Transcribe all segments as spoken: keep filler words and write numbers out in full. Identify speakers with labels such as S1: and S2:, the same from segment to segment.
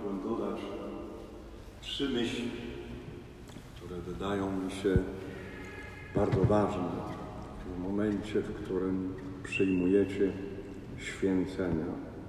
S1: chciałbym dodać trzy myśli, które wydają mi się bardzo ważne w momencie, w którym przyjmujecie święcenia.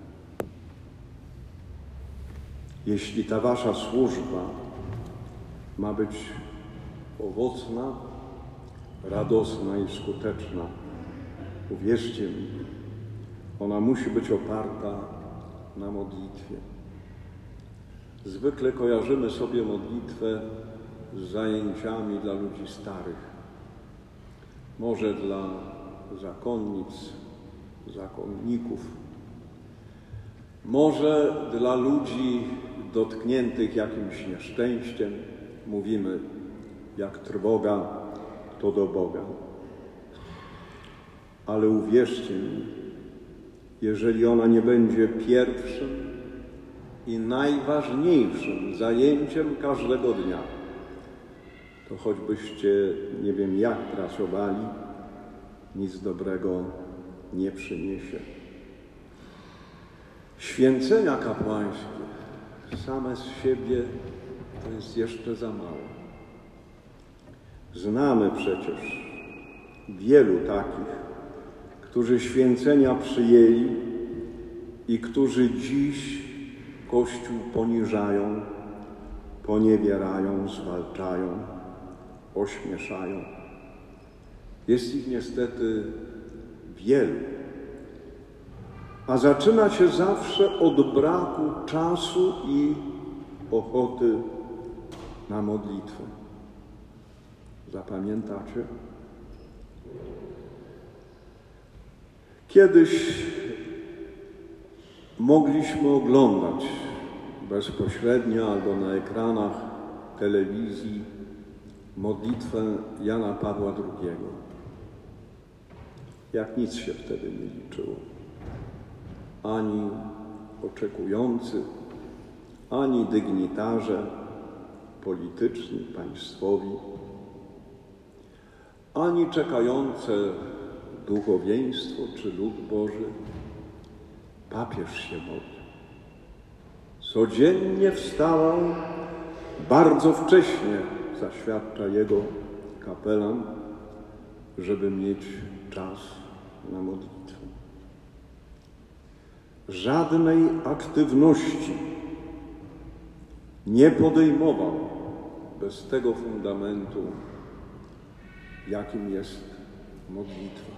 S1: Jeśli ta wasza służba ma być owocna, radosna i skuteczna, uwierzcie mi, ona musi być oparta na modlitwie. Zwykle kojarzymy sobie modlitwę z zajęciami dla ludzi starych, może dla zakonnic, zakonników, może dla ludzi dotkniętych jakimś nieszczęściem. Mówimy, jak trwoga, to do Boga. Ale uwierzcie mi, jeżeli ona nie będzie pierwszym i najważniejszym zajęciem każdego dnia, to choćbyście nie wiem jak pracowali, nic dobrego nie przyniesie. Święcenia kapłańskie same z siebie to jest jeszcze za mało. Znamy przecież wielu takich, którzy święcenia przyjęli i którzy dziś Kościół poniżają, poniewierają, zwalczają, ośmieszają. Jest ich niestety wielu. A zaczyna się zawsze od braku czasu i ochoty na modlitwę. Zapamiętacie? Kiedyś mogliśmy oglądać bezpośrednio albo na ekranach telewizji modlitwę Jana Pawła drugiego. Jak nic się wtedy nie liczyło. Ani oczekujący, ani dygnitarze polityczni, państwowi, ani czekające duchowieństwo czy lud Boży. Papież się modlił. Codziennie wstawał bardzo wcześnie, zaświadcza jego kapelan, żeby mieć czas na modlitwę. Żadnej aktywności nie podejmował bez tego fundamentu, jakim jest modlitwa.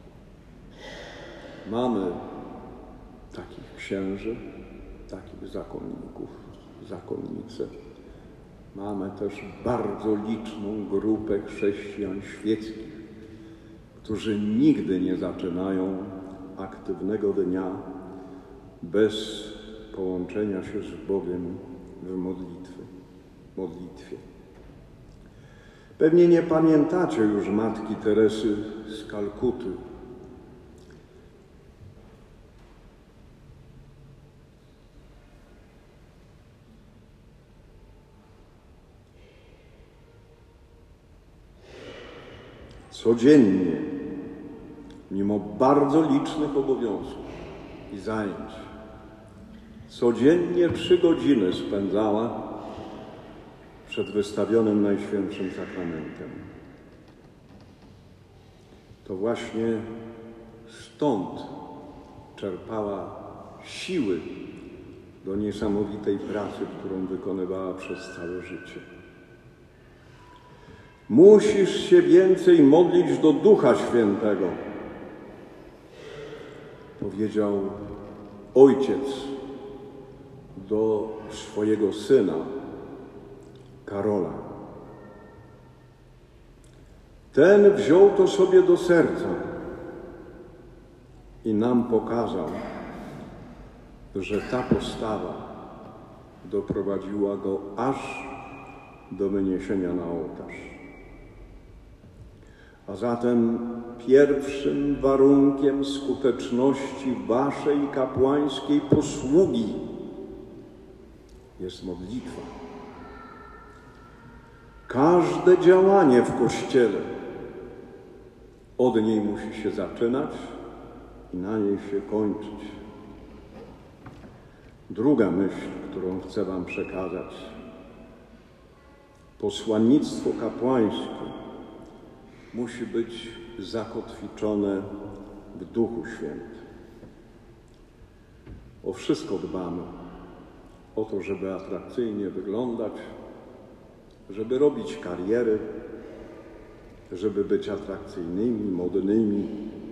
S1: Mamy takich księży, takich zakonników, zakonnice. Mamy też bardzo liczną grupę chrześcijan świeckich, którzy nigdy nie zaczynają aktywnego dnia bez połączenia się z Bogiem w modlitwie. modlitwie. Pewnie nie pamiętacie już matki Teresy z Kalkuty. Codziennie, mimo bardzo licznych obowiązków i zajęć, codziennie trzy godziny spędzała przed wystawionym Najświętszym Sakramentem. To właśnie stąd czerpała siły do niesamowitej pracy, którą wykonywała przez całe życie. Musisz się więcej modlić do Ducha Świętego, powiedział ojciec do swojego syna, Karola. Ten wziął to sobie do serca i nam pokazał, że ta postawa doprowadziła go aż do wyniesienia na ołtarz. A zatem pierwszym warunkiem skuteczności waszej kapłańskiej posługi jest modlitwa. Każde działanie w Kościele od niej musi się zaczynać i na niej się kończyć. Druga myśl, którą chcę wam przekazać. Posłannictwo kapłańskie musi być zakotwiczone w Duchu Świętym. O wszystko dbamy. O to, żeby atrakcyjnie wyglądać, żeby robić kariery, żeby być atrakcyjnymi, modnymi,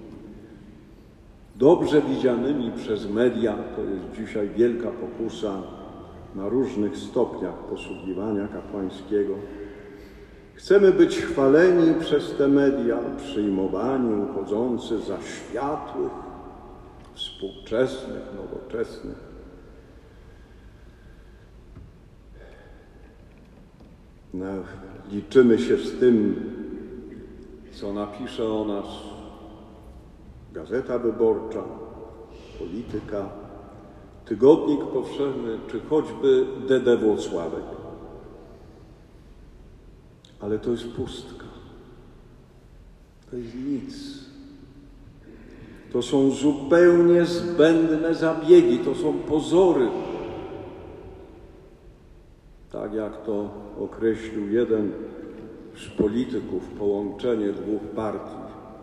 S1: dobrze widzianymi przez media. To jest dzisiaj wielka pokusa na różnych stopniach posługiwania kapłańskiego. Chcemy być chwaleni przez te media, przyjmowani, uchodzący za światłych, współczesnych, nowoczesnych. No, liczymy się z tym, co napisze o nas Gazeta Wyborcza, Polityka, Tygodnik Powszechny, czy choćby D D Włocławek. Ale to jest pustka. To jest nic. To są zupełnie zbędne zabiegi, to są pozory. Tak jak to określił jeden z polityków, połączenie dwóch partii,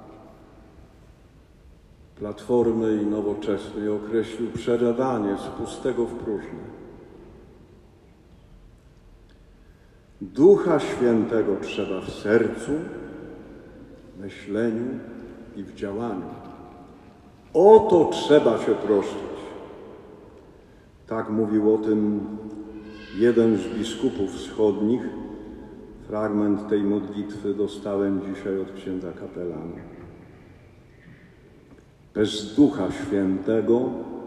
S1: Platformy i Nowoczesnej, określił przelewanie z pustego w próżne. Ducha Świętego trzeba w sercu, myśleniu i w działaniu. O to trzeba się troszczyć. Tak mówił o tym jeden z biskupów wschodnich. Fragment tej modlitwy dostałem dzisiaj od księdza kapelana. Bez Ducha Świętego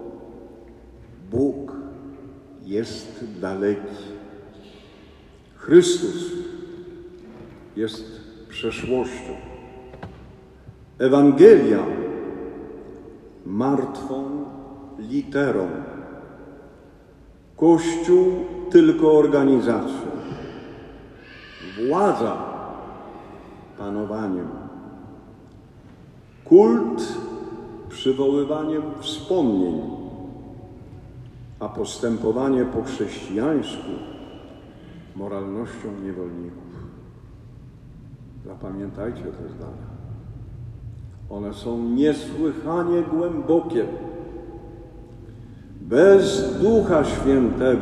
S1: Bóg jest daleki. Chrystus jest przeszłością. Ewangelia martwą literą. Kościół tylko organizacją. Władza panowaniem. Kult przywoływaniem wspomnień, a postępowanie po chrześcijańsku moralnością niewolników. Zapamiętajcie te zdania. One są niesłychanie głębokie. Bez Ducha Świętego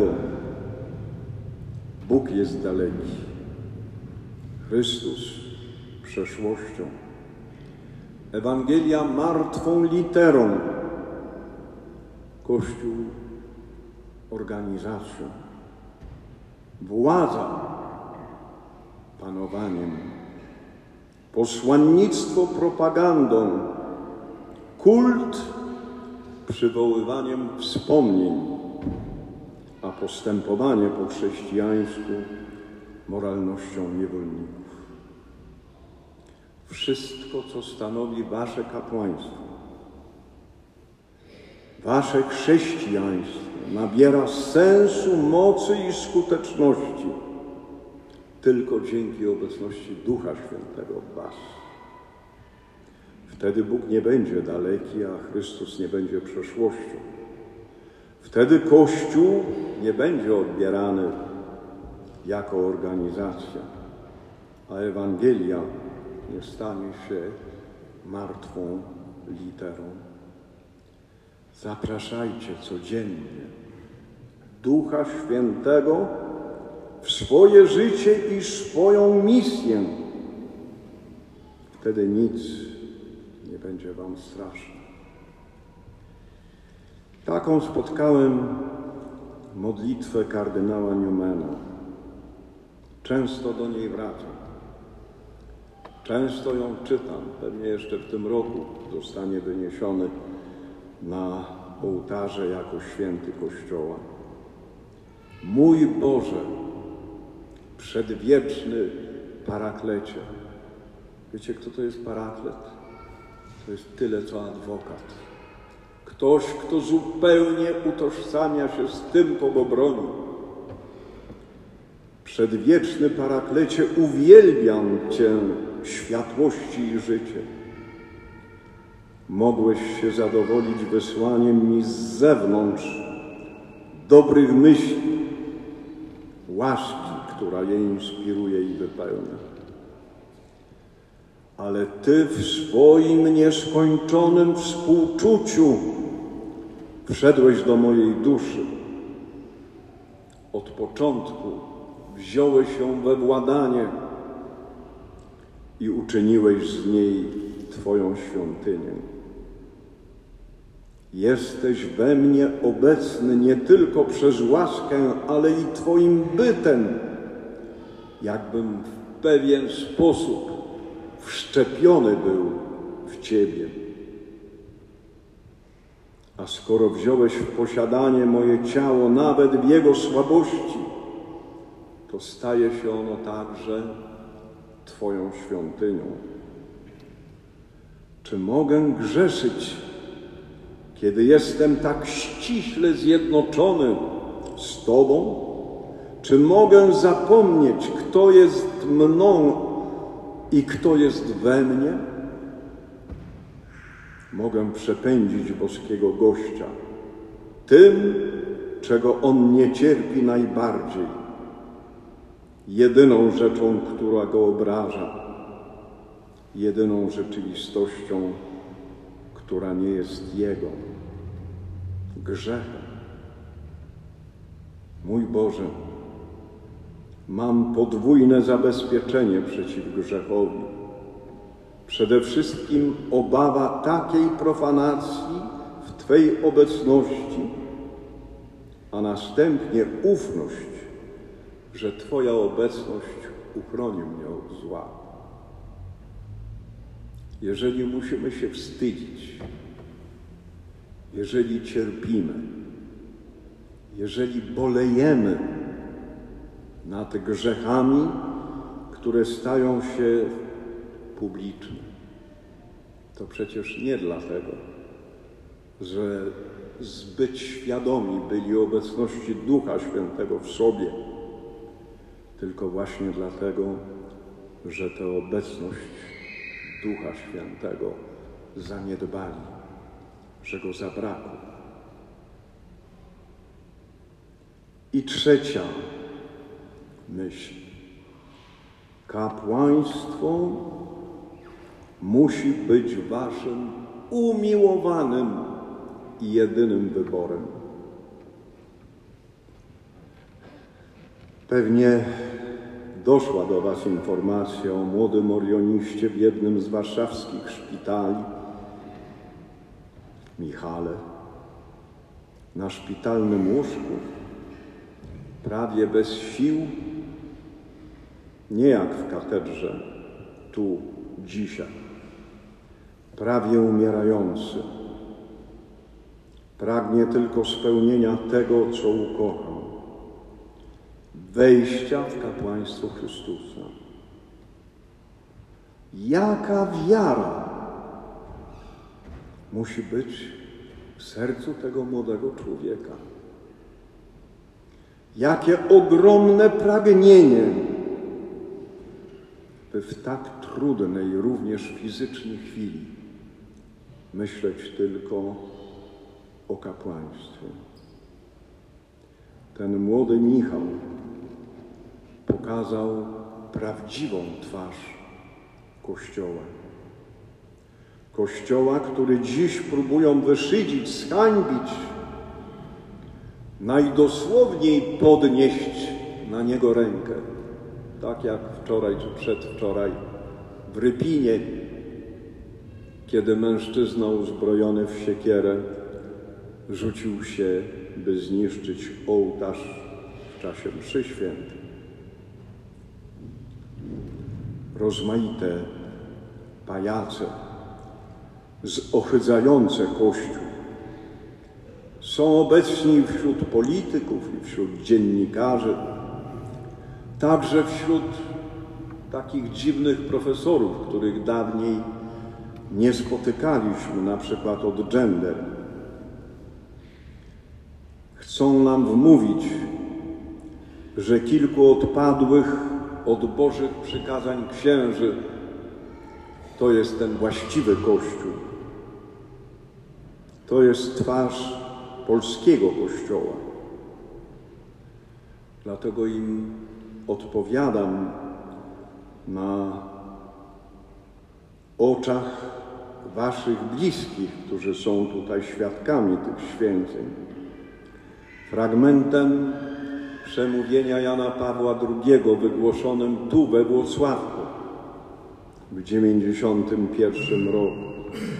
S1: Bóg jest daleki. Chrystus przeszłością. Ewangelia martwą literą. Kościół organizacją. Władza panowaniem. Posłannictwo propagandą. Kult przywoływaniem wspomnień, a postępowanie po chrześcijańsku moralnością niewolników. Wszystko, co stanowi wasze kapłaństwo, wasze chrześcijaństwo, nabiera sensu, mocy i skuteczności tylko dzięki obecności Ducha Świętego w was. Wtedy Bóg nie będzie daleki, a Chrystus nie będzie przeszłością. Wtedy Kościół nie będzie odbierany jako organizacja, a Ewangelia nie stanie się martwą literą. Zapraszajcie codziennie Ducha Świętego w swoje życie i swoją misję. Wtedy nic nie będzie wam straszne. Taką spotkałem modlitwę kardynała Newmana. Często do niej wracam. Często ją czytam. Pewnie jeszcze w tym roku zostanie wyniesiony na ołtarze jako święty Kościoła. Mój Boże, przedwieczny Paraklecie. Wiecie, kto to jest Paraklet? To jest tyle, co adwokat. Ktoś, kto zupełnie utożsamia się z tym, kogo broni. Przedwieczny Paraklecie, uwielbiam Cię, światłości i życie. Mogłeś się zadowolić wysłaniem mi z zewnątrz dobrych myśli, łaski, która je inspiruje i wypełnia. Ale Ty w swoim nieskończonym współczuciu wszedłeś do mojej duszy. Od początku wziąłeś ją we władanie i uczyniłeś z niej Twoją świątynię. Jesteś we mnie obecny nie tylko przez łaskę, ale i Twoim bytem, jakbym w pewien sposób wszczepiony był w Ciebie. A skoro wziąłeś w posiadanie moje ciało, nawet w jego słabości, to staje się ono także Twoją świątynią. Czy mogę grzeszyć, kiedy jestem tak ściśle zjednoczony z Tobą? Czy mogę zapomnieć, kto jest mną i kto jest we mnie? Mogę przepędzić boskiego gościa tym, czego on nie cierpi najbardziej, jedyną rzeczą, która go obraża, jedyną rzeczywistością, która nie jest jego, grzechem. Mój Boże, mam podwójne zabezpieczenie przeciw grzechowi. Przede wszystkim obawa takiej profanacji w Twej obecności, a następnie ufność, że Twoja obecność uchroni mnie od zła. Jeżeli musimy się wstydzić, jeżeli cierpimy, jeżeli bolejemy nad grzechami, które stają się publiczne, to przecież nie dlatego, że zbyt świadomi byli obecności Ducha Świętego w sobie, tylko właśnie dlatego, że tę obecność Ducha Świętego zaniedbali, że go zabrakło. I trzecia myśl. Kapłaństwo musi być waszym umiłowanym i jedynym wyborem. Pewnie doszła do was informacja o młodym orioniście w jednym z warszawskich szpitali, Michale, na szpitalnym łóżku, prawie bez sił, nie jak w katedrze, tu, dzisiaj, prawie umierający. Pragnie tylko spełnienia tego, co ukochał, wejścia w kapłaństwo Chrystusa. Jaka wiara musi być w sercu tego młodego człowieka? Jakie ogromne pragnienie, by w tak trudnej również fizycznie chwili myśleć tylko o kapłaństwie. Ten młody Michał pokazał prawdziwą twarz Kościoła. Kościoła, który dziś próbują wyszydzić, zhańbić, najdosłowniej podnieść na niego rękę. Tak jak wczoraj czy przedwczoraj w Rypinie, kiedy mężczyzna uzbrojony w siekierę rzucił się, by zniszczyć ołtarz w czasie mszy świętej. Rozmaite pajace zohydzające Kościół są obecni wśród polityków i wśród dziennikarzy, także wśród takich dziwnych profesorów, których dawniej nie spotykaliśmy, na przykład od gender. Chcą nam wmówić, że kilku odpadłych od Bożych przykazań księży to jest ten właściwy Kościół. To jest twarz polskiego Kościoła. Dlatego im odpowiadam na oczach waszych bliskich, którzy są tutaj świadkami tych święceń. Fragmentem przemówienia Jana Pawła drugiego wygłoszonym tu we Włocławku w dziewięćdziesiątym pierwszym roku.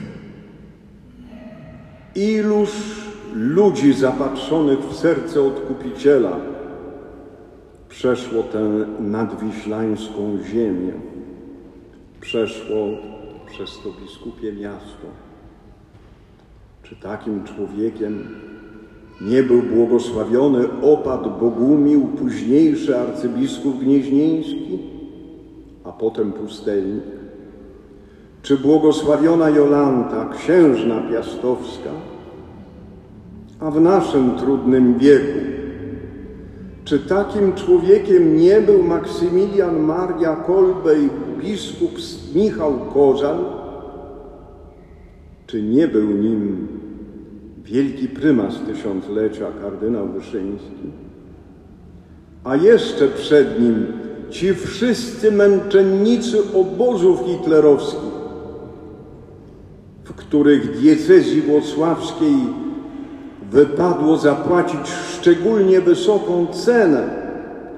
S1: Iluż ludzi zapatrzonych w serce Odkupiciela przeszło tę nadwiślańską ziemię, przeszło przez to biskupie miasto. Czy takim człowiekiem nie był błogosławiony opat Bogumił, późniejszy arcybiskup gnieźnieński, a potem pustelnik? Czy błogosławiona Jolanta, księżna piastowska? A w naszym trudnym wieku, czy takim człowiekiem nie był Maksymilian Maria Kolbej, biskup Michał Korzal? Czy nie był nim wielki prymas tysiąclecia, kardynał Wyszyński? A jeszcze przed nim ci wszyscy męczennicy obozów hitlerowskich, w których diecezji włocławskiej wypadło zapłacić szczególnie wysoką cenę.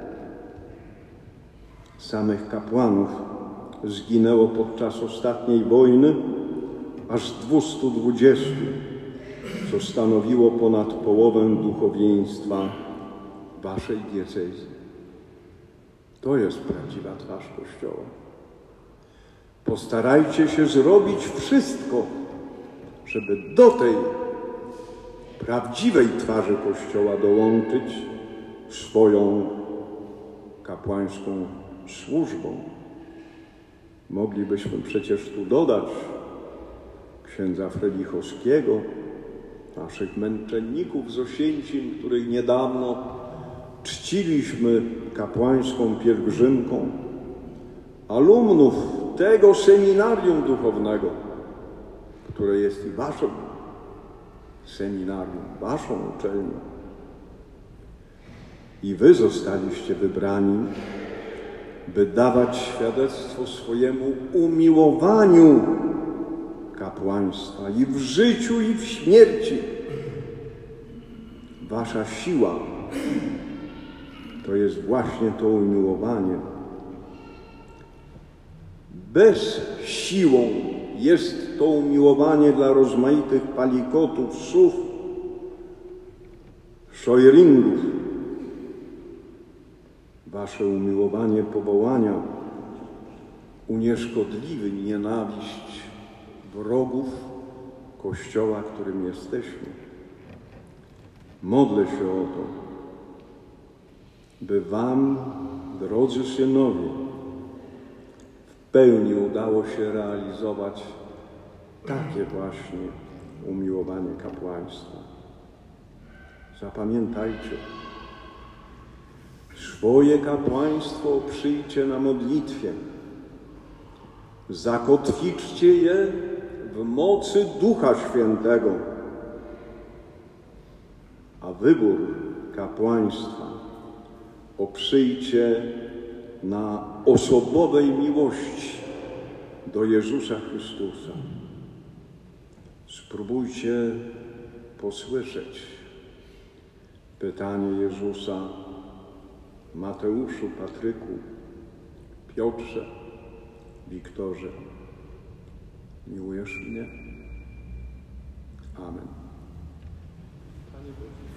S1: Samych kapłanów zginęło podczas ostatniej wojny aż dwieście dwadzieścia, co stanowiło ponad połowę duchowieństwa waszej diecezji. To jest prawdziwa twarz Kościoła. Postarajcie się zrobić wszystko, żeby do tej prawdziwej twarzy Kościoła dołączyć swoją kapłańską służbą. Moglibyśmy przecież tu dodać księdza Frelichowskiego, naszych męczenników z Osięcin, których niedawno czciliśmy kapłańską pielgrzymką, alumnów tego seminarium duchownego, które jest i waszym seminarium, waszą uczelnią. I wy zostaliście wybrani, by dawać świadectwo swojemu umiłowaniu kapłaństwa i w życiu, i w śmierci. Wasza siła to jest właśnie to umiłowanie. Bez siłą jest to umiłowanie dla rozmaitych palikotów, sów, szojringów. Wasze umiłowanie powołania unieszkodliwi nienawiść wrogów Kościoła, którym jesteśmy. Modlę się o to, by wam, drodzy synowie, w pełni udało się realizować takie właśnie umiłowanie kapłaństwa. Zapamiętajcie, swoje kapłaństwo oprzyjcie na modlitwie, zakotwiczcie je w mocy Ducha Świętego, a wybór kapłaństwa oprzyjcie na osobowej miłości do Jezusa Chrystusa. Spróbujcie posłyszeć pytanie Jezusa: Mateuszu, Patryku, Piotrze, Wiktorze, miłujesz mnie? Amen. Panie Boże.